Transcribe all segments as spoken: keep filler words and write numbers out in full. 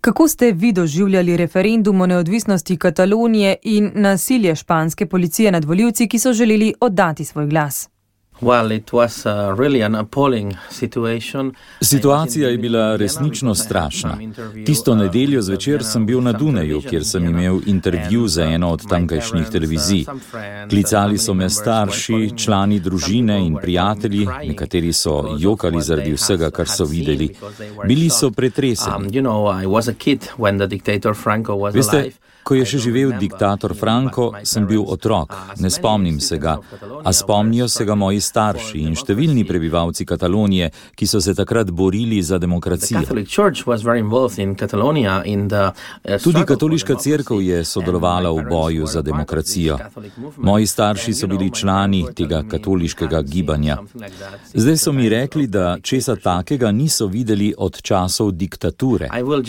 Kako ste vi doživljali referendum o neodvisnosti Katalonije in nasilje španske policije nad volivci, ki so želeli oddati svoj glas? Well, it was uh, really an appalling situation. Situacija je bila resnično strašna. Tisto nedeljo zvečer sem bil na Dunaju, kjer sem imel intervju za eno od tamkajšnjih televizij. Klicali so me starši, člani družine in prijatelji, nekateri so jokali zaradi vsega, kar so videli. Bili so pretreseni. Veste, ko je še živel diktator Franco, sem bil otrok, ne spomnim se ga, a spomnijo se ga moji starši in številni prebivalci Katalonije, ki so se takrat borili za demokracijo. Tudi katoliška cerkev je sodelovala v boju za demokracijo. Moji starši so bili člani tega katoliškega gibanja. Zdaj so mi rekli, da česa takega niso videli od časov diktature.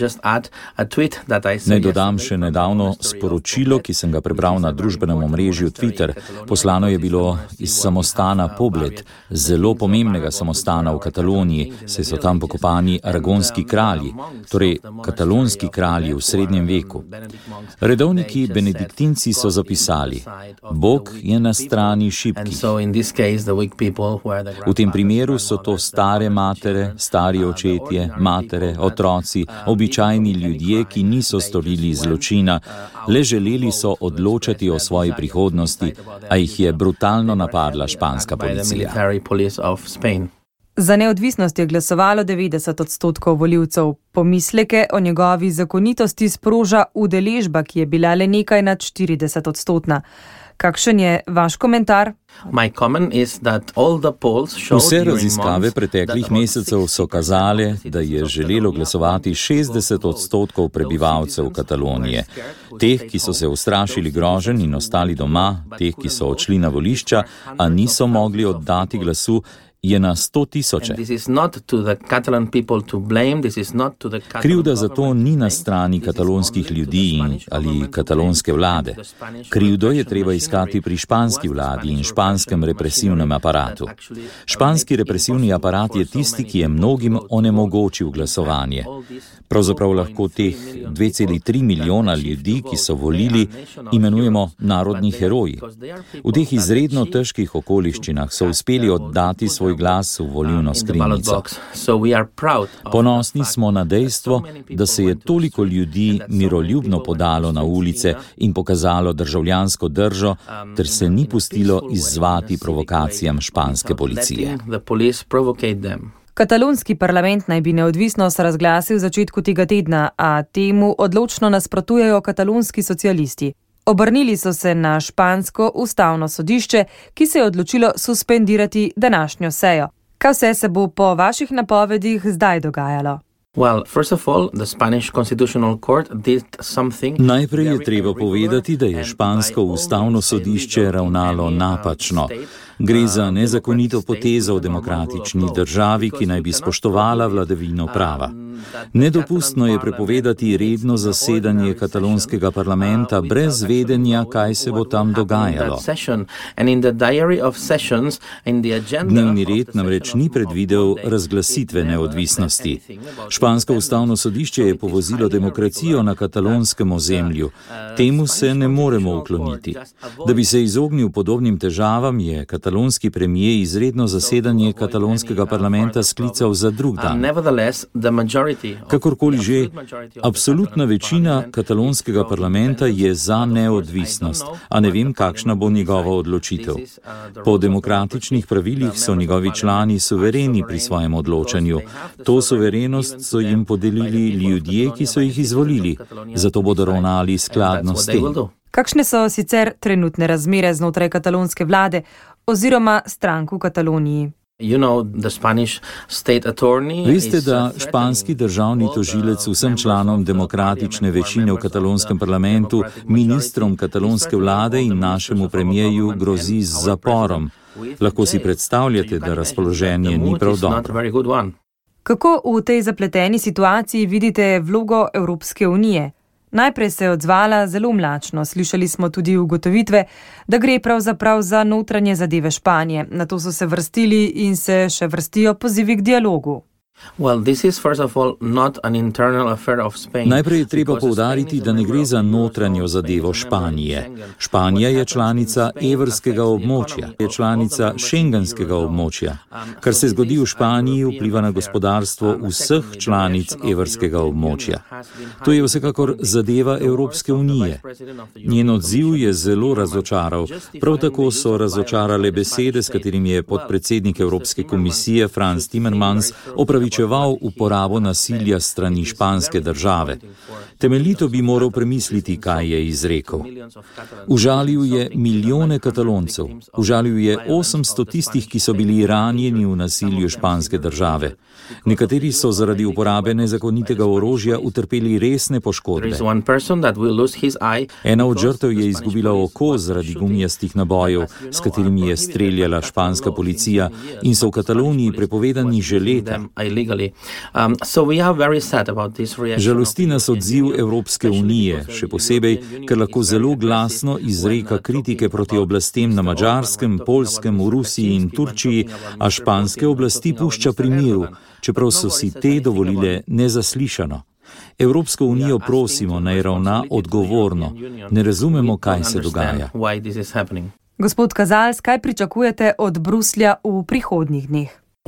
Naj dodam še nedavno sporočilo, ki sem ga prebral na družbenem omrežju Twitter. Poslano je bilo iz samostana Poblet, zelo pomembnega samostana v Kataloniji, saj so tam pokopani aragonski kralji, torej katalonski kralji v srednjem veku. Redovniki benediktinci so zapisali: Bog je na strani šibkih. V tem primeru so to stare matere, stari očetje, matere, otroci, običajni ljudje, ki niso storili zločina, le želeli so odločati o svoji prihodnosti, a jih je brutalno napadla španska policija. Za neodvisnost je glasovalo devetdeset odstotkov volivcev. Pomisleke o njegovi zakonitosti sproža udeležba, ki je bila le nekaj nad štirideset odstotna. Kakšen je vaš komentar? Vse raziskave preteklih mesecev so kazale, da je želelo glasovati šestdeset odstotkov prebivalcev Katalonije. Teh, ki so se ustrašili groženj in ostali doma, teh, ki so odšli na volišča, a niso mogli oddati glasu, je na sto tisoče. Krivda za to ni na strani katalonskih ljudi in ali katalonske vlade. Krivdo je treba iskati pri španski vladi in španskem represivnem aparatu. Španski represivni aparat je tisti, ki je mnogim onemogočil glasovanje. Pravzaprav lahko teh dve celi tri milijona ljudi, ki so volili, imenujemo narodni heroji. V teh izredno težkih okoliščinah so uspeli oddati svoj glas v volilno skrinjico. Ponosni smo na dejstvo, da se je toliko ljudi miroljubno podalo na ulice in pokazalo državljansko držo, ter se ni pustilo izzvati provokacijam španske policije. Katalonski parlament naj bi neodvisnost razglasil v začetku tega tedna, a temu odločno nasprotujejo katalonski socialisti. Obrnili so se na špansko ustavno sodišče, ki se je odločilo suspendirati današnjo sejo. Kaj vse se bo po vaših napovedih zdaj dogajalo? Well, first of all, the Spanish Constitutional Court did something. Najprej je treba povedati, da je špansko ustavno sodišče ravnalo napačno. Gre za nezakonito potezo v demokratični državi, ki naj bi spoštovala vladavino prava. Nedopustno je prepovedati redno zasedanje katalonskega parlamenta brez vedenja, kaj se bo tam dogajalo. Dnevni red namreč ni predvidel razglasitve neodvisnosti. Špansko ustavno sodišče je povozilo demokracijo na katalonskem ozemlju. Temu se ne moremo ukloniti. Da bi se izognil podobnim težavam, je katalonski premier izredno zasedanje katalonskega parlamenta sklical za drug dan. Kakorkoli že, absolutna večina katalonskega parlamenta je za neodvisnost, a ne vem, kakšna bo njegova odločitev. Po demokratičnih pravilih so njegovi člani suvereni pri svojem odločanju. To suverenost so jim podelili ljudje, ki so jih izvolili, zato bodo ravnali skladno s tem. Kakšne so sicer trenutne razmere znotraj katalonske vlade oziroma strank v Kataloniji? Veste, da španski državni tožilec vsem članom demokratične večine v katalonskem parlamentu, ministrom katalonske vlade in našemu premijeju grozi z zaporom. Lahko si predstavljate, da razpoloženje ni prav dobro. Kako v tej zapleteni situaciji vidite vlogo Evropske unije? Najprej se je odzvala zelo mlačno, slišali smo tudi ugotovitve, da gre pravzaprav za notranje zadeve Španije. Nato so se vrstili in se še vrstijo pozivi k dialogu. Najprej je treba poudariti, da ne gre za notranjo zadevo Španije. Španija je članica evrskega območja, je članica šengenskega območja. Kar se zgodi v Španiji, vpliva na gospodarstvo vseh članic evrskega območja. To je vsekakor zadeva Evropske unije. Njen odziv je zelo razočaral. Prav tako so razočarale besede, s katerimi je podpredsednik Evropske komisije Frans Timmermans opravičeval uporabo nasilja strani španske države. Temeljito bi moral premisliti, kaj je izrekel. Užalil je milijone Kataloncev, užalil je osemsto tistih, ki so bili ranjeni v nasilju španske države. Nekateri so zaradi uporabe nezakonitega orožja utrpeli resne poškodbe. Ena od žrtev je izgubila oko zaradi gumijastih nabojev, s katerimi je streljala španska policija in so v Kataloniji prepovedani že leta. Žalosti nas odziv Evropske unije, še posebej, ker lahko zelo glasno izreka kritike proti oblastem na Madžarskem, Poljskem, v Rusiji in Turčiji, a španske oblasti pušča pri miru, čeprav so si te dovolile nezaslišano. Evropsko unijo prosimo, naj ravna odgovorno. Ne razumemo, kaj se dogaja. Gospod Casals, kaj pričakujete od Bruslja v prihodnjih dneh?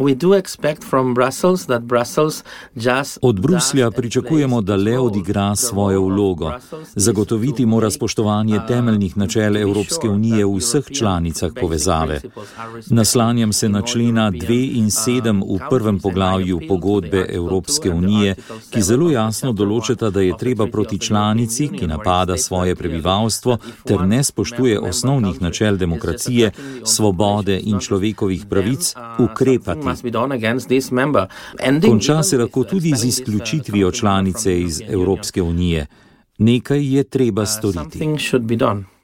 Od Bruslja pričakujemo, da le odigra svojo vlogo. Zagotoviti mora spoštovanje temeljnih načel Evropske unije v vseh članicah povezave. Naslanjam se na člena dve in sedem v prvem poglavju pogodbe Evropske unije, ki zelo jasno določata, da je treba proti članici, ki napada svoje prebivalstvo ter ne spoštuje osnovnih načel demokracije, svobode in človekovih pravic, ukrepati. Konča se lahko tudi z izključitvijo članice iz Evropske unije. Nekaj je treba storiti.